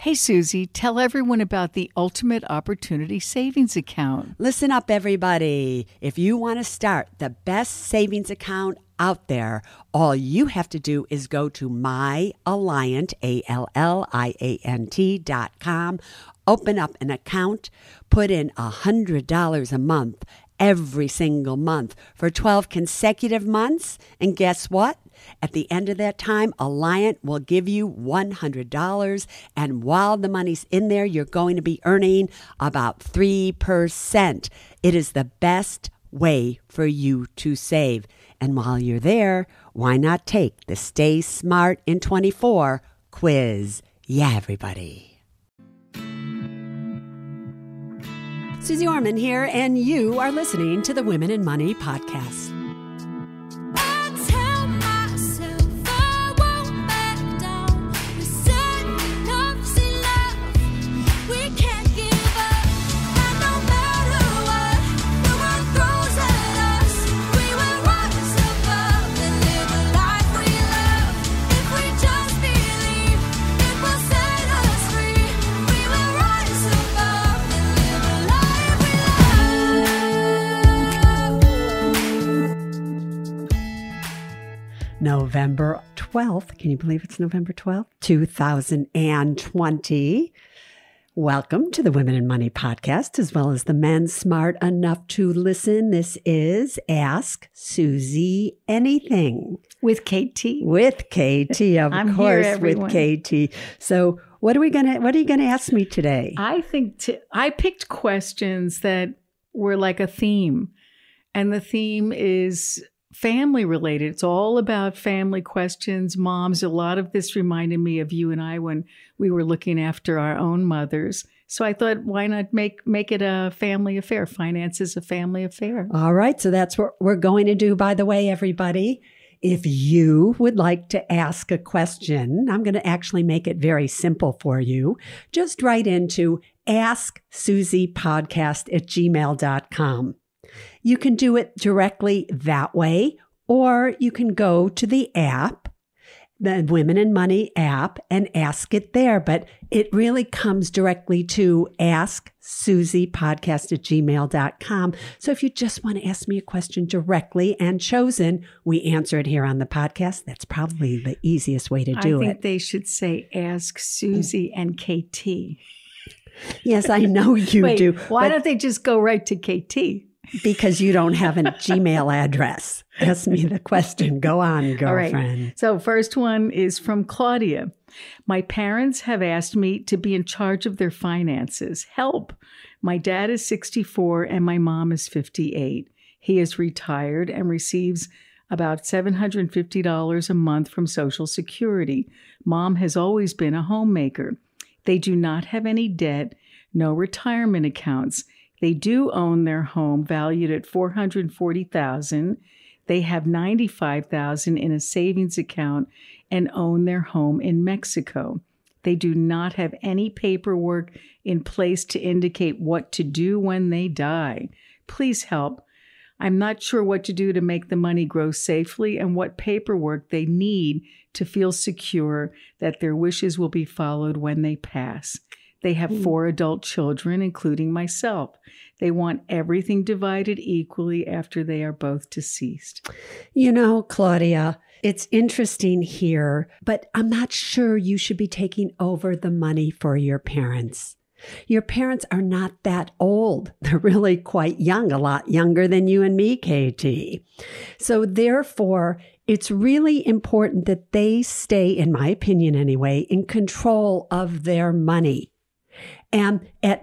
Hey, Susie, tell everyone about the Ultimate Opportunity Savings Account. Listen up, everybody. If you want to start the best savings account out there, all you have to do is go to myalliant, ALLIANT.com, open up an account, put in $100 a month every single month for 12 consecutive months, and guess what? At the end of that time, Alliant will give you $100, and while the money's in there, you're going to be earning about 3%. It is the best way for you to save. And while you're there, why not take the Stay Smart in 24 quiz? Yeah, everybody. Susie Orman here, and you are listening to the Women in Money podcast. November 12th. Can you believe it's November 12th? 2020. Welcome to the Women in Money podcast, as well as the men smart enough to listen. This is Ask Susie Anything. With KT. With KT, of course, here, with KT. So what are you going to ask me today? I picked questions that were like a theme. And the theme is family related. It's all about family questions, moms. A lot of this reminded me of you and I when we were looking after our own mothers. So I thought, why not make it a family affair? Finance is a family affair. All right. So that's what we're going to do, by the way, everybody. If you would like to ask a question, I'm going to actually make it very simple for you. Just write into asksusiepodcast@gmail.com. You can do it directly that way, or you can go to the app, the Women in Money app, and ask it there. But it really comes directly to asksusiepodcast@gmail.com. So if you just want to ask me a question directly and chosen, we answer it here on the podcast. That's probably the easiest way to do it. I think they should say Ask Susie and KT. Yes, I know you do. Why don't they just go right to KT? Because you don't have a Gmail address. Ask me the question. Go on, girlfriend. All right. So first one is from Claudia. My parents have asked me to be in charge of their finances. Help. My dad is 64 and my mom is 58. He is retired and receives about $750 a month from Social Security. Mom has always been a homemaker. They do not have any debt, no retirement accounts. They do own their home valued at $440,000. They have $95,000 in a savings account and own their home in Mexico. They do not have any paperwork in place to indicate what to do when they die. Please help. I'm not sure what to do to make the money grow safely and what paperwork they need to feel secure that their wishes will be followed when they pass. They have 4 adult children, including myself. They want everything divided equally after they are both deceased. You know, Claudia, it's interesting here, but I'm not sure you should be taking over the money for your parents. Your parents are not that old. They're really quite young, a lot younger than you and me, KT. So therefore, it's really important that they stay, in my opinion anyway, in control of their money. And at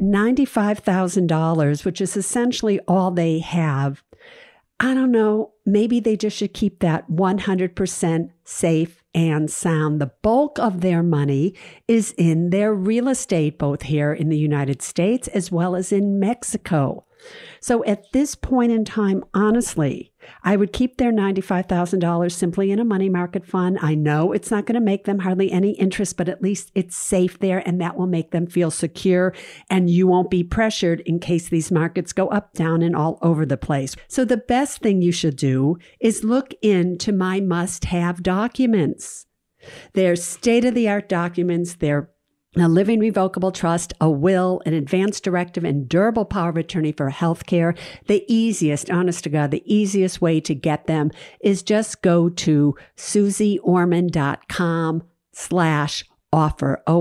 $95,000, which is essentially all they have, I don't know, maybe they just should keep that 100% safe and sound. The bulk of their money is in their real estate, both here in the United States as well as in Mexico. So at this point in time, honestly, I would keep their $95,000 simply in a money market fund. I know it's not going to make them hardly any interest, but at least it's safe there, and that will make them feel secure, and you won't be pressured in case these markets go up, down, and all over the place. So the best thing you should do is look into my must-have documents. They're state-of-the-art documents. They're a living revocable trust, a will, an advance directive, and durable power of attorney for health care. The easiest, honest to God, the easiest way to get them is just go to susieorman.com/offer,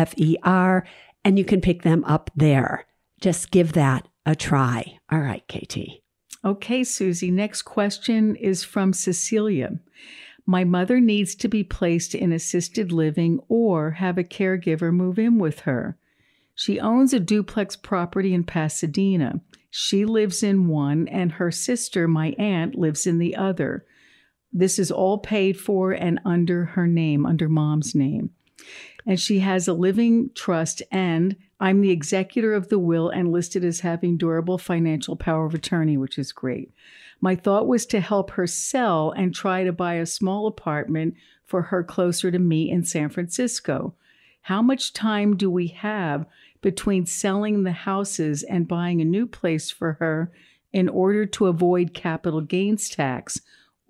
OFFER, and you can pick them up there. Just give that a try. All right, Katie. Okay, Susie. Next question is from Cecilia. My mother needs to be placed in assisted living or have a caregiver move in with her. She owns a duplex property in Pasadena. She lives in one, and her sister, my aunt, lives in the other. This is all paid for and under her name, under Mom's name. And she has a living trust, and I'm the executor of the will and listed as having durable financial power of attorney, which is great. My thought was to help her sell and try to buy a small apartment for her closer to me in San Francisco. How much time do we have between selling the houses and buying a new place for her in order to avoid capital gains tax?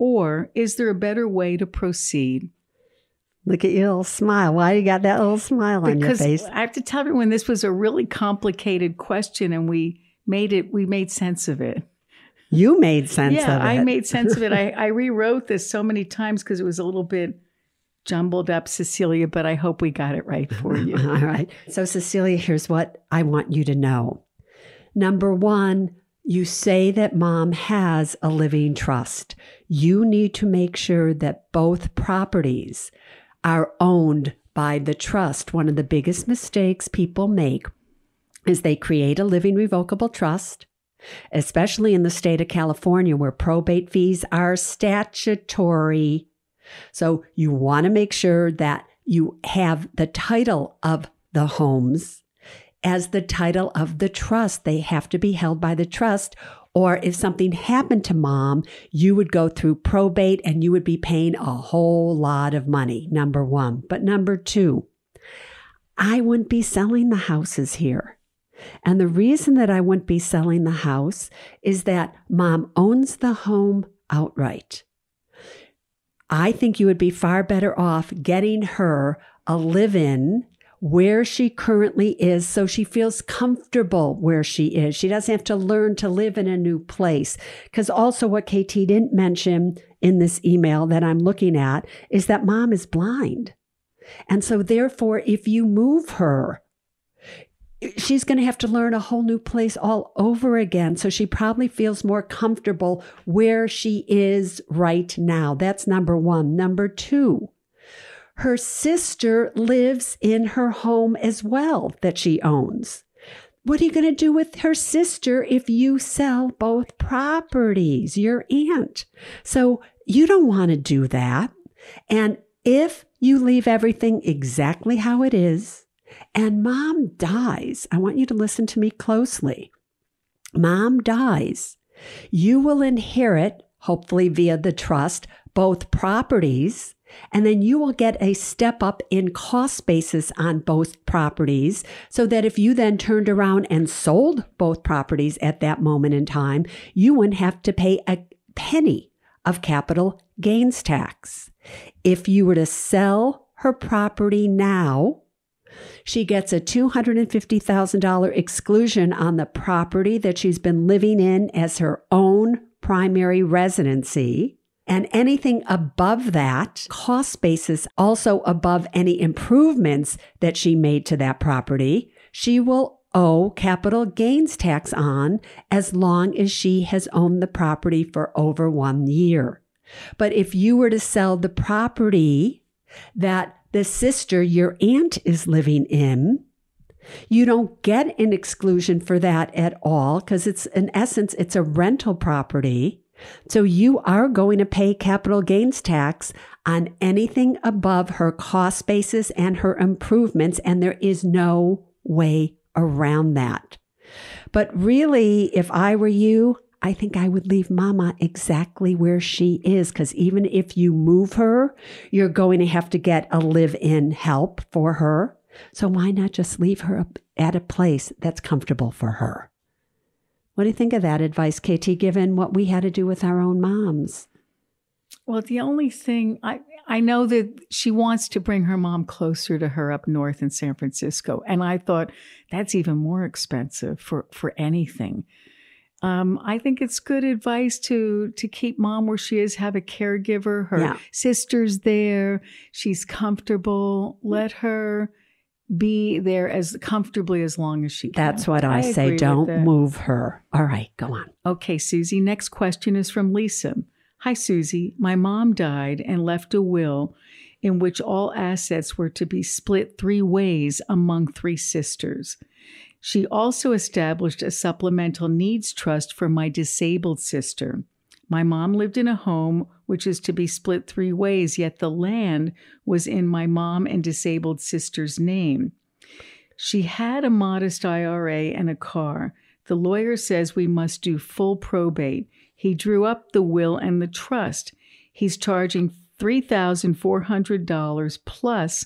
Or is there a better way to proceed? Look at your little smile. Why you got that little smile on your face? I have to tell everyone this was a really complicated question, and we made sense of it. You made sense of it. Yeah, I made sense of it. I rewrote this so many times because it was a little bit jumbled up, Cecilia, but I hope we got it right for you. All right. So, Cecilia, here's what I want you to know. Number one, you say that Mom has a living trust. You need to make sure that both properties are owned by the trust. One of the biggest mistakes people make is they create a living revocable trust, especially in the state of California where probate fees are statutory. So you want to make sure that you have the title of the homes as the title of the trust. They have to be held by the trust. Or if something happened to Mom, you would go through probate and you would be paying a whole lot of money, number one. But number two, I wouldn't be selling the houses here. And the reason that I wouldn't be selling the house is that Mom owns the home outright. I think you would be far better off getting her a live-in where she currently is so she feels comfortable where she is. She doesn't have to learn to live in a new place. Because also what KT didn't mention in this email that I'm looking at is that Mom is blind. And so therefore, if you move her, she's going to have to learn a whole new place all over again. So she probably feels more comfortable where she is right now. That's number one. Number two, her sister lives in her home as well that she owns. What are you going to do with her sister if you sell both properties, your aunt? So you don't want to do that. And if you leave everything exactly how it is, and Mom dies, I want you to listen to me closely. Mom dies, you will inherit, hopefully via the trust, both properties, and then you will get a step up in cost basis on both properties so that if you then turned around and sold both properties at that moment in time, you wouldn't have to pay a penny of capital gains tax. If you were to sell her property now, she gets a $250,000 exclusion on the property that she's been living in as her own primary residency. And anything above that cost basis, also above any improvements that she made to that property, she will owe capital gains tax on as long as she has owned the property for over 1 year. But if you were to sell the property that the sister, your aunt, is living in, you don't get an exclusion for that at all because it's, in essence, it's a rental property. So you are going to pay capital gains tax on anything above her cost basis and her improvements, and there is no way around that. But really, if I were you, I think I would leave Mama exactly where she is, because even if you move her, you're going to have to get a live-in help for her. So why not just leave her at a place that's comfortable for her? What do you think of that advice, KT, given what we had to do with our own moms? Well, the only thing, I know that she wants to bring her mom closer to her up north in San Francisco. And I thought that's even more expensive for anything. I think it's good advice to keep mom where she is, have a caregiver, her sister's there, she's comfortable, let her be there as comfortably as long as she can. That's what I say. Don't move her. All right, go on. Okay, Susie, next question is from Lisa. Hi, Susie. My mom died and left a will in which all assets were to be split 3 ways among 3 sisters. She also established a supplemental needs trust for my disabled sister. My mom lived in a home which is to be split 3 ways, yet the land was in my mom and disabled sister's name. She had a modest IRA and a car. The lawyer says we must do full probate. He drew up the will and the trust. He's charging $3,400 plus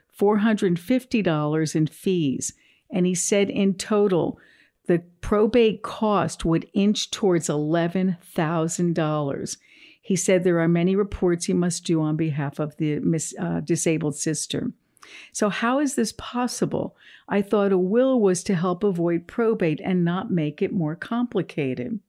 $450 in fees. And he said in total, the probate cost would inch towards $11,000. He said there are many reports he must do on behalf of the disabled sister. So how is this possible? I thought a will was to help avoid probate and not make it more complicated.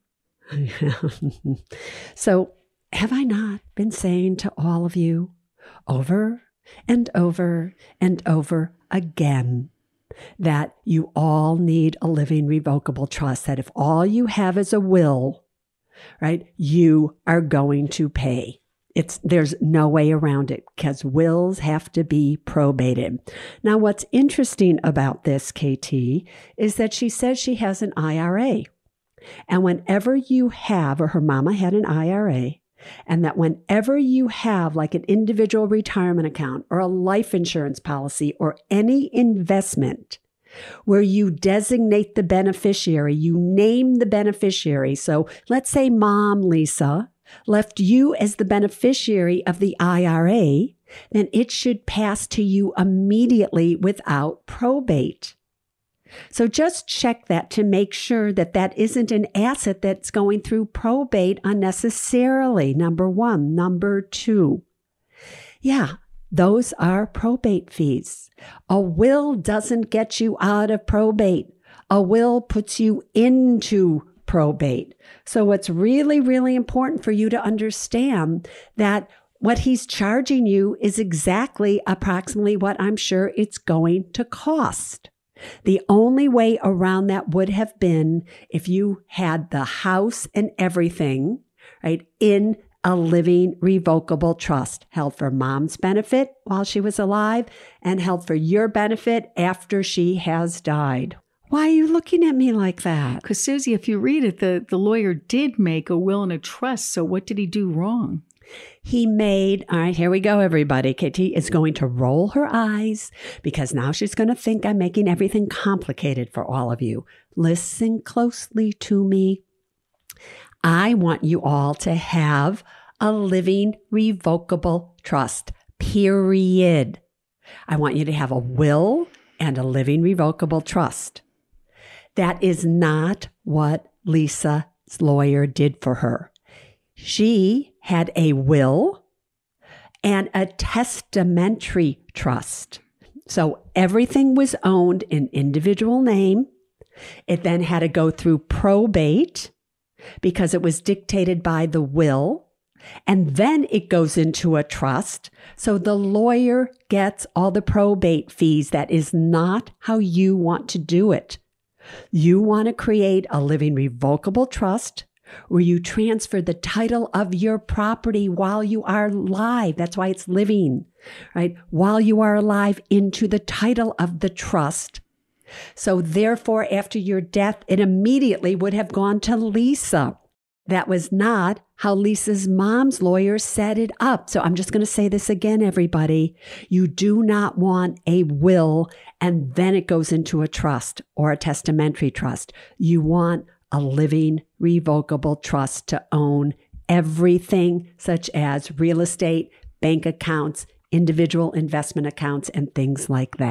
So have I not been saying to all of you over and over and over again that you all need a living revocable trust, that if all you have is a will, right, you are going to pay. There's no way around it because wills have to be probated. Now, what's interesting about this, KT, is that she says she has an IRA. And whenever you have, or her mama had an IRA, and that whenever you have like an individual retirement account or a life insurance policy or any investment where you designate the beneficiary, you name the beneficiary. So let's say Mom Lisa left you as the beneficiary of the IRA, then it should pass to you immediately without probate. So just check that to make sure that that isn't an asset that's going through probate unnecessarily, number 1. Number 2, those are probate fees. A will doesn't get you out of probate. A will puts you into probate. So it's really, really important for you to understand that what he's charging you is exactly approximately what I'm sure it's going to cost. The only way around that would have been if you had the house and everything, right, in a living revocable trust, held for Mom's benefit while she was alive and held for your benefit after she has died. Why are you looking at me like that? Because, Susie, if you read it, the lawyer did make a will and a trust. So what did he do wrong? He made, all right, here we go, everybody. KT is going to roll her eyes because now she's going to think I'm making everything complicated for all of you. Listen closely to me. I want you all to have a living revocable trust, period. I want you to have a will and a living revocable trust. That is not what Lisa's lawyer did for her. She had a will and a testamentary trust. So everything was owned in individual name. It then had to go through probate because it was dictated by the will. And then it goes into a trust. So the lawyer gets all the probate fees. That is not how you want to do it. You want to create a living revocable trust where you transfer the title of your property while you are alive. That's why it's living, right? While you are alive into the title of the trust. So therefore, after your death, it immediately would have gone to Lisa. That was not how Lisa's mom's lawyer set it up. So I'm just going to say this again, everybody. You do not want a will and then it goes into a trust or a testamentary trust. You want a living revocable trust to own everything such as real estate, bank accounts, individual investment accounts, and things like that.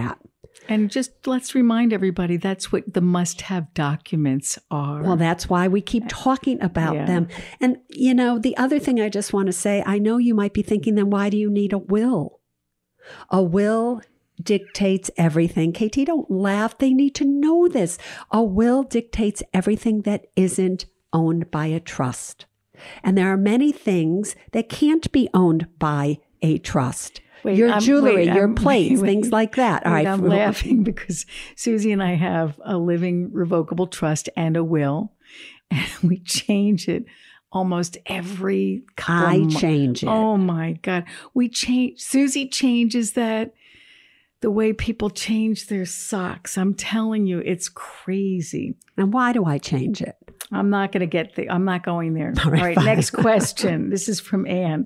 And just let's remind everybody that's what the must-have documents are. Well, that's why we keep talking about them. And, the other thing I just want to say, I know you might be thinking, then why do you need a will? A will dictates everything. KT, don't laugh. They need to know this. A will dictates everything that isn't owned by a trust. And there are many things that can't be owned by a trust. Your jewelry, your plates, things like that. All right. I'm laughing because Susie and I have a living revocable trust and a will, and we change it almost every couple of months. I change it. Oh my God. Susie changes that the way people change their socks. I'm telling you, it's crazy. And why do I change it? I'm not going to I'm not going there. All right, next question. This is from Anne.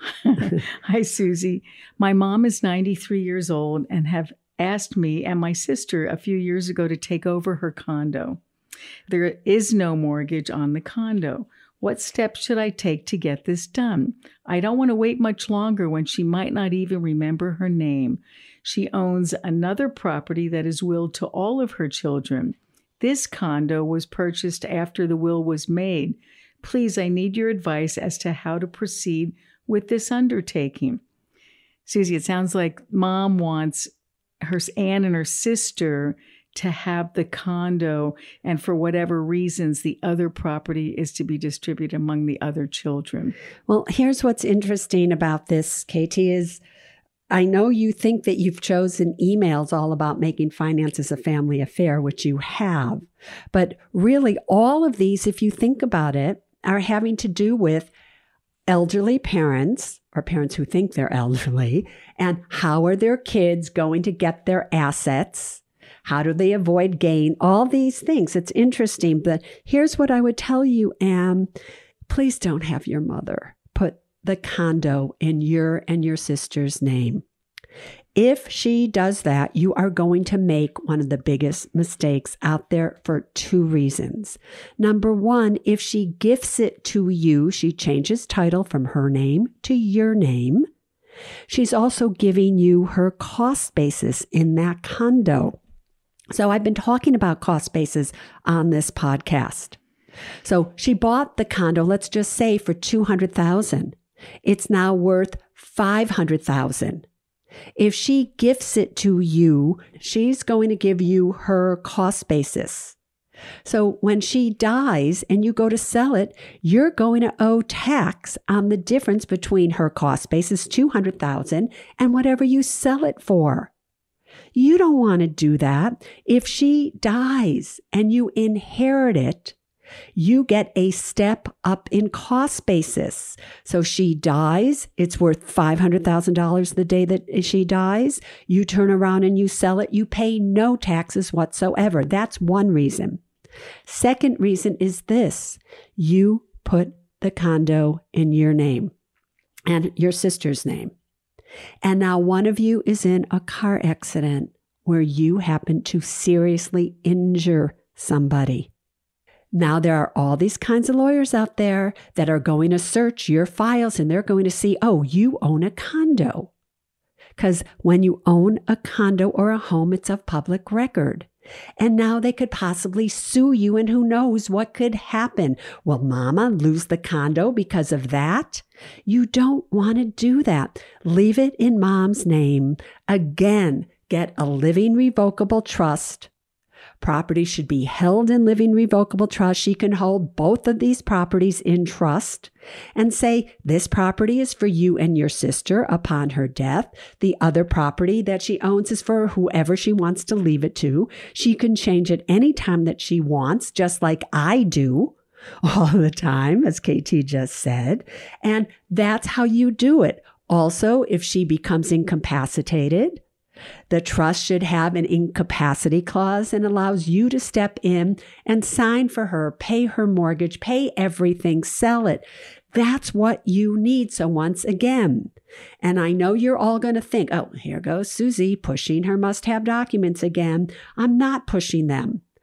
Hi, Susie. My mom is 93 years old and have asked me and my sister a few years ago to take over her condo. There is no mortgage on the condo. What steps should I take to get this done? I don't want to wait much longer when she might not even remember her name. She owns another property that is willed to all of her children. This condo was purchased after the will was made. Please, I need your advice as to how to proceed with this undertaking. Susie, it sounds like Mom wants Anne and her sister to have the condo, and for whatever reasons, the other property is to be distributed among the other children. Well, here's what's interesting about this, Katie, is I know you think that you've chosen emails all about making finances a family affair, which you have. But really, all of these, if you think about it, are having to do with elderly parents or parents who think they're elderly, and how are their kids going to get their assets? How do they avoid gain? All these things. It's interesting. But here's what I would tell you, Anne. Please don't have your mother put the condo in your and your sister's name. If she does that, you are going to make one of the biggest mistakes out there for two reasons. Number one, if she gifts it to you, she changes title from her name to your name. She's also giving you her cost basis in that condo. So I've been talking about cost basis on this podcast. So she bought the condo, let's just say, for $200,000. It's now worth $500,000. If she gifts it to you, she's going to give you her cost basis. So when she dies and you go to sell it, you're going to owe tax on the difference between her cost basis, $200,000, and whatever you sell it for. You don't want to do that. If she dies and you inherit it, you get a step up in cost basis. So she dies, it's worth $500,000 the day that she dies. You turn around and you sell it, you pay no taxes whatsoever. That's one reason. Second reason is this: you put the condo in your name and your sister's name. And now one of you is in a car accident where you happen to seriously injure somebody. Now, there are all these kinds of lawyers out there that are going to search your files and they're going to see, oh, you own a condo. Because when you own a condo or a home, it's of public record. And now they could possibly sue you, and who knows what could happen. Will Mama lose the condo because of that? You don't want to do that. Leave it in Mom's name. Again, get a living revocable trust. Property should be held in living revocable trust. She can hold both of these properties in trust and say, this property is for you and your sister upon her death. The other property that she owns is for whoever she wants to leave it to. She can change it anytime that she wants, just like I do all the time, as KT just said. And that's how you do it. Also, if she becomes incapacitated, the trust should have an incapacity clause and allows you to step in and sign for her, pay her mortgage, pay everything, sell it. That's what you need. So once again, and I know you're all going to think, oh, here goes Susie pushing her must-have documents again. I'm not pushing them.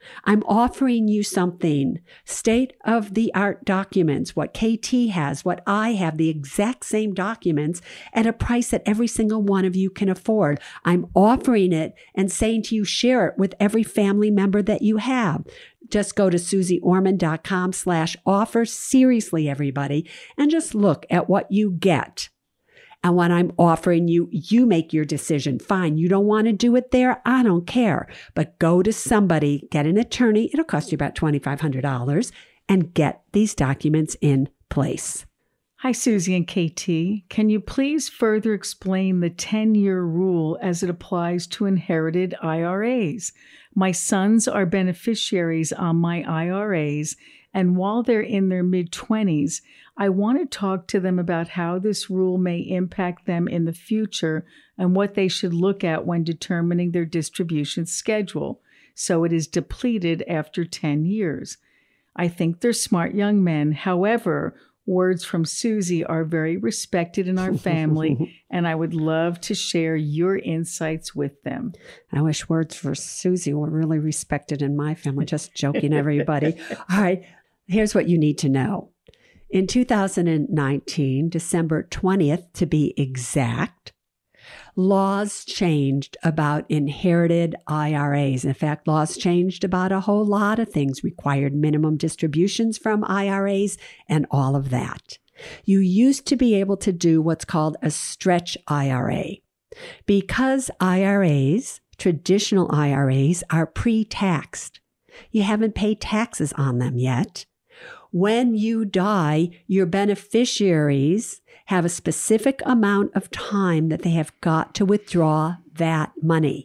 I'm offering you something, state-of-the-art documents, what KT has, what I have, the exact same documents at a price that every single one of you can afford. I'm offering it and saying to you, share it with every family member that you have. Just go to susieorman.com/offer. Seriously, everybody, and just look at what you get. And what I'm offering you, you make your decision. Fine, you don't want to do it there. I don't care. But go to somebody, get an attorney. It'll cost you about $2,500 and get these documents in place. Hi, Susie and KT. Can you please further explain the 10-year rule as it applies to inherited IRAs? My sons are beneficiaries on my IRAs, and while they're in their mid-20s, I want to talk to them about how this rule may impact them in the future and what they should look at when determining their distribution schedule, so it is depleted after 10 years. I think they're smart young men. However, words from Susie are very respected in our family, and I would love to share your insights with them. I wish words for Susie were really respected in my family. Just joking, everybody. All right, here's what you need to know. In 2019, December 20th to be exact, laws changed about inherited IRAs. In fact, laws changed about a whole lot of things, required minimum distributions from IRAs and all of that. You used to be able to do what's called a stretch IRA. Because IRAs, traditional IRAs, are pre-taxed. You haven't paid taxes on them yet. When you die, your beneficiaries have a specific amount of time that they have got to withdraw that money,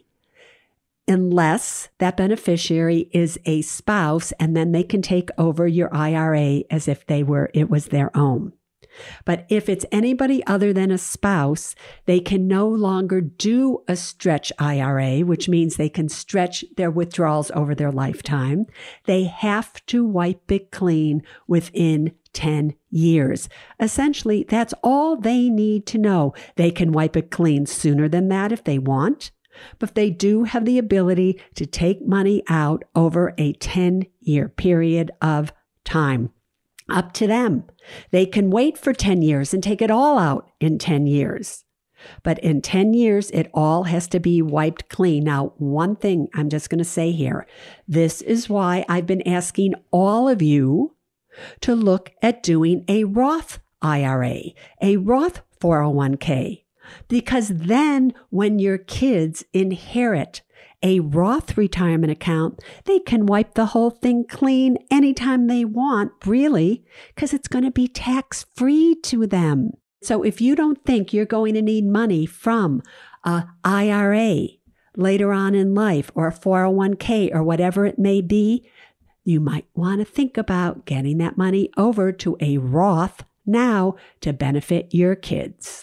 unless that beneficiary is a spouse, and then they can take over your IRA as if it was their own. But if it's anybody other than a spouse, they can no longer do a stretch IRA, which means they can stretch their withdrawals over their lifetime. They have to wipe it clean within 10 years. Essentially, that's all they need to know. They can wipe it clean sooner than that if they want, but they do have the ability to take money out over a 10-year period of time. Up to them. They can wait for 10 years and take it all out in 10 years. But in 10 years, it all has to be wiped clean. Now, one thing I'm just going to say here, this is why I've been asking all of you to look at doing a Roth IRA, a Roth 401k, because then when your kids inherit a Roth retirement account, they can wipe the whole thing clean anytime they want, really, because it's going to be tax-free to them. So if you don't think you're going to need money from a IRA later on in life or a 401k or whatever it may be, you might want to think about getting that money over to a Roth now to benefit your kids.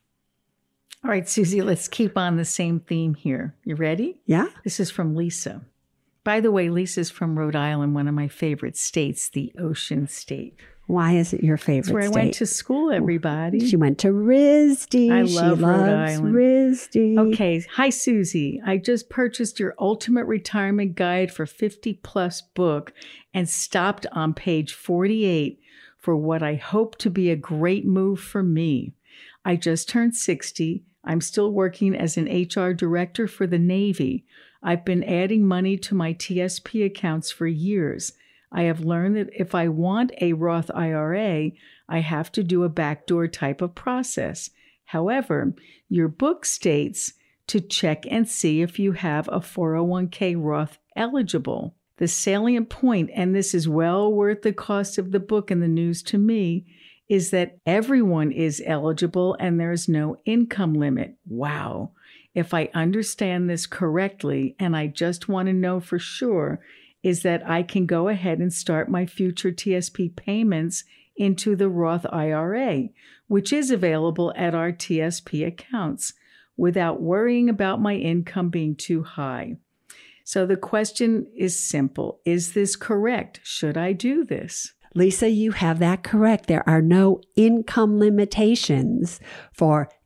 All right, Susie, let's keep on the same theme here. You ready? Yeah. This is from Lisa. By the way, Lisa's from Rhode Island, one of my favorite states, the Ocean State. Why is it your favorite state? It's where I went to school, everybody. She went to RISD. I love Rhode Island. RISD. Okay. Hi, Susie. I just purchased your Ultimate Retirement Guide for 50-plus book and stopped on page 48 for what I hope to be a great move for me. I just turned 60. I'm still working as an HR director for the Navy. I've been adding money to my TSP accounts for years. I have learned that if I want a Roth IRA, I have to do a backdoor type of process. However, your book states to check and see if you have a 401k Roth eligible. The salient point, and this is well worth the cost of the book and the news to me, is that everyone is eligible and there's no income limit. Wow. If I understand this correctly, and I just want to know for sure, is that I can go ahead and start my future TSP payments into the Roth IRA, which is available at our TSP accounts, without worrying about my income being too high. So the question is simple. Is this correct? Should I do this? Lisa, you have that correct. There are no income limitations for a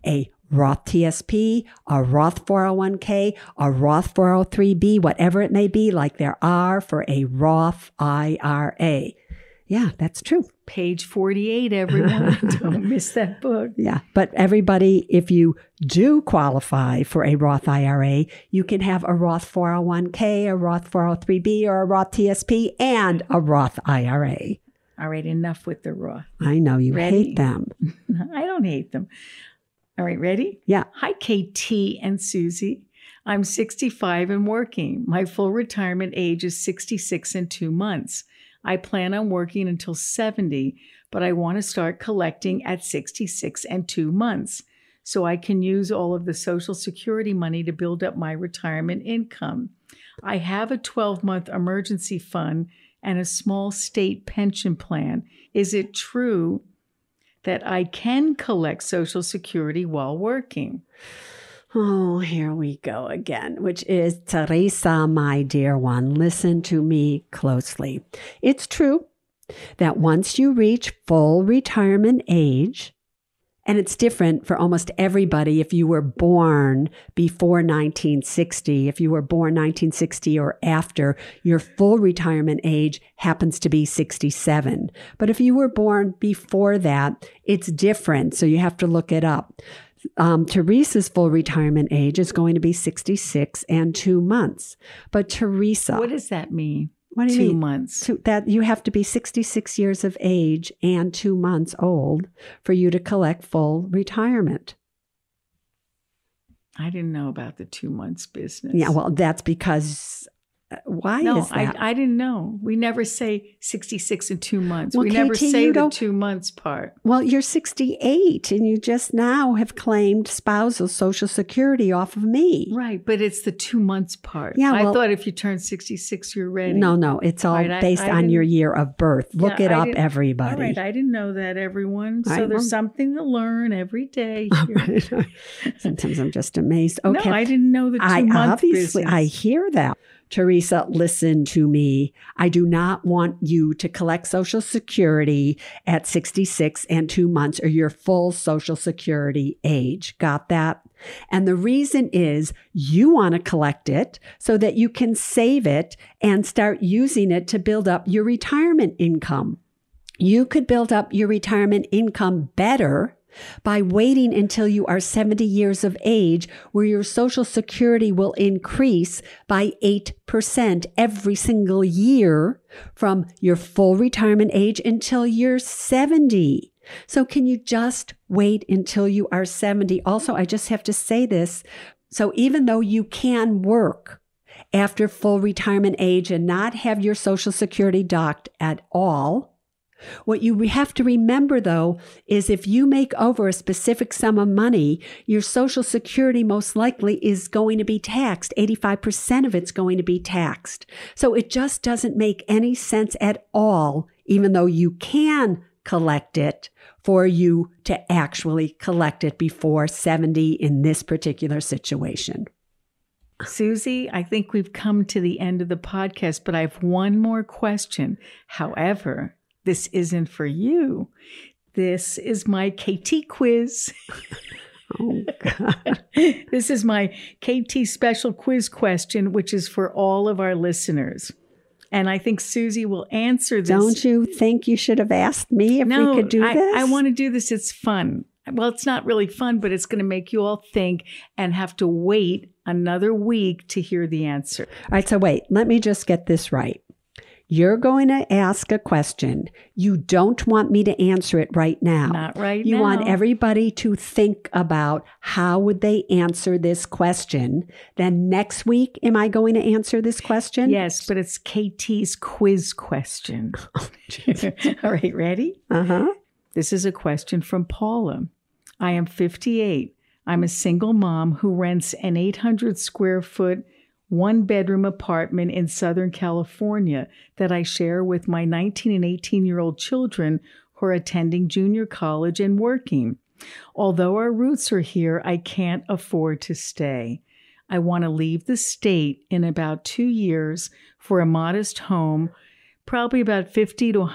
Roth TSP, a Roth 401k, a Roth 403b, whatever it may be, like there are for a Roth IRA. Yeah, that's true. Page 48, everyone. Don't miss that book. Yeah, but everybody, if you do qualify for a Roth IRA, you can have a Roth 401k, a Roth 403b, or a Roth TSP, and a Roth IRA. All right, enough with the Roth. I know you hate them. I don't hate them. All right, ready? Yeah. Hi, KT and Susie. I'm 65 and working. My full retirement age is 66 and 2 months. I plan on working until 70, but I want to start collecting at 66 and 2 months so I can use all of the Social Security money to build up my retirement income. I have a 12-month emergency fund and a small state pension plan. Is it true that I can collect Social Security while working? Oh, here we go again, which is Teresa, my dear one. Listen to me closely. It's true that once you reach full retirement age, and it's different for almost everybody if you were born before 1960. If you were born 1960 or after, your full retirement age happens to be 67. But if you were born before that, it's different. So you have to look it up. Teresa's full retirement age is going to be 66 and 2 months. But Teresa. What does that mean? What do you mean? 2 months. That you have to be 66 years of age and 2 months old for you to collect full retirement. I didn't know about the 2 months business. Yeah, well, that's because why is that? I didn't know. We never say 66 and 2 months. Well, we never KT, say the 2 months part. Well, you're 68 and you just now have claimed spousal Social Security off of me. Right, but it's the 2 months part. Yeah, I well, thought if you turn 66, you're ready. No, it's all based on your year of birth. Look it up, everybody. All right, I didn't know that, everyone. So there's something to learn every day. Sometimes I'm just amazed. Okay, No, I didn't know the 2 month business. I hear that. Teresa, listen to me. I do not want you to collect Social Security at 66 and 2 months or your full Social Security age. Got that? And the reason is you want to collect it so that you can save it and start using it to build up your retirement income. You could build up your retirement income better by waiting until you are 70 years of age, where your Social Security will increase by 8% every single year from your full retirement age until you're 70. So can you just wait until you are 70? Also, I just have to say this. So even though you can work after full retirement age and not have your Social Security docked at all, what you have to remember, though, is if you make over a specific sum of money, your Social Security most likely is going to be taxed. 85% of it's going to be taxed. So it just doesn't make any sense at all, even though you can collect it, for you to actually collect it before 70 in this particular situation. Susie, I think we've come to the end of the podcast, but I have one more question. However, this isn't for you. This is my KT quiz. Oh, God. This is my KT special quiz question, which is for all of our listeners. And I think Susie will answer this. Don't you think you should have asked me if we could do this? I want to do this. It's fun. Well, it's not really fun, but it's going to make you all think and have to wait another week to hear the answer. All right, so wait. Let me just get this right. You're going to ask a question. You don't want me to answer it right now. Not right now. You want everybody to think about how would they answer this question. Then next week, am I going to answer this question? Yes, but it's KT's quiz question. All right, ready? Uh-huh. This is a question from Paula. I am 58. I'm a single mom who rents an 800 square foot one-bedroom apartment in Southern California that I share with my 19 and 18-year-old children who are attending junior college and working. Although our roots are here, I can't afford to stay. I want to leave the state in about 2 years for a modest home, probably about $50,000 to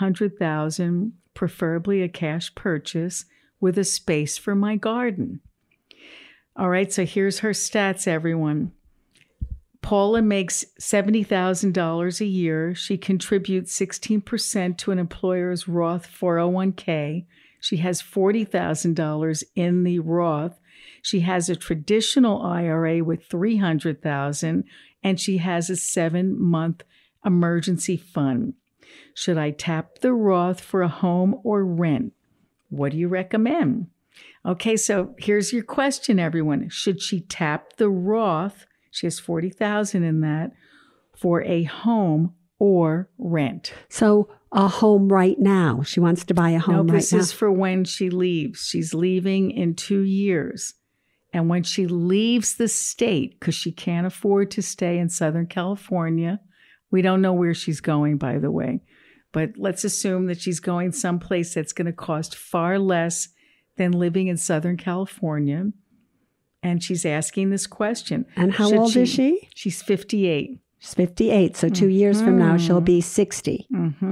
$100,000, preferably a cash purchase, with a space for my garden. All right, so here's her stats, everyone. Paula makes $70,000 a year. She contributes 16% to an employer's Roth 401k. She has $40,000 in the Roth. She has a traditional IRA with $300,000, and she has a 7-month emergency fund. Should I tap the Roth for a home or rent? What do you recommend? Okay, so here's your question, everyone. Should she tap the Roth? She has $40,000 in that for a home or rent. So a home right now. She wants to buy a home right now. This is for when she leaves. She's leaving in 2 years. And when she leaves the state, because she can't afford to stay in Southern California, we don't know where she's going, by the way, but let's assume that she's going someplace that's going to cost far less than living in Southern California. And she's asking this question. And how old is she? She's 58. She's 58. So 2 years from now, she'll be 60.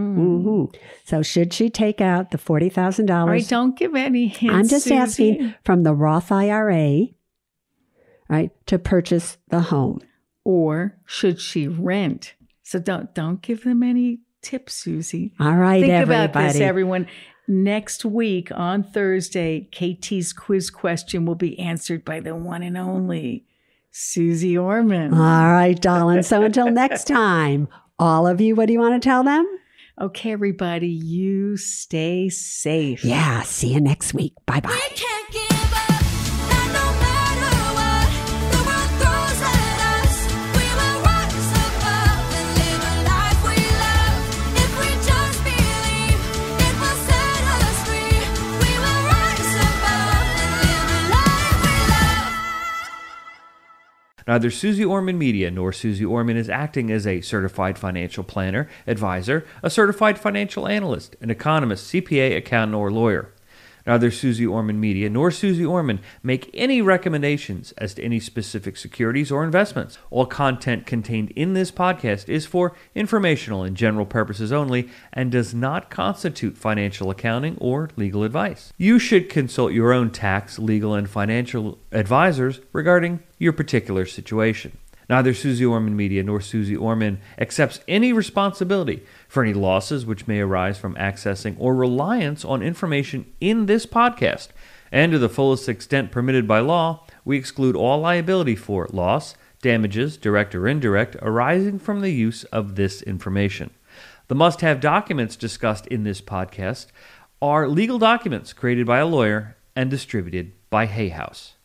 So should she take out the $40,000? All right, don't give any hints, I'm just Susie. asking from the Roth IRA, right, to purchase the home. Or should she rent? So don't give them any tips, Susie. All right, Think everybody. about this, everyone. Next week on Thursday, KT's quiz question will be answered by the one and only Susie Orman. All right, darling. So until next time, all of you, what do you want to tell them? Okay, everybody, you stay safe. Yeah, see you next week. Bye-bye. We can't give up, and no matter what the world throws at us, we will rise above and live a life we love. If we just believe, it will set us free. We will rise above and live a life we love. Neither Susie Orman Media nor Susie Orman is acting as a certified financial planner, advisor, a certified financial analyst, an economist, CPA, accountant, or lawyer. Neither Susie Orman Media nor Susie Orman make any recommendations as to any specific securities or investments. All content contained in this podcast is for informational and general purposes only and does not constitute financial accounting or legal advice. You should consult your own tax, legal, and financial advisors regarding your particular situation. Neither Susie Orman Media nor Susie Orman accepts any responsibility for any losses which may arise from accessing or reliance on information in this podcast. And to the fullest extent permitted by law, we exclude all liability for loss, damages, direct or indirect, arising from the use of this information. The must-have documents discussed in this podcast are legal documents created by a lawyer and distributed by Hay House.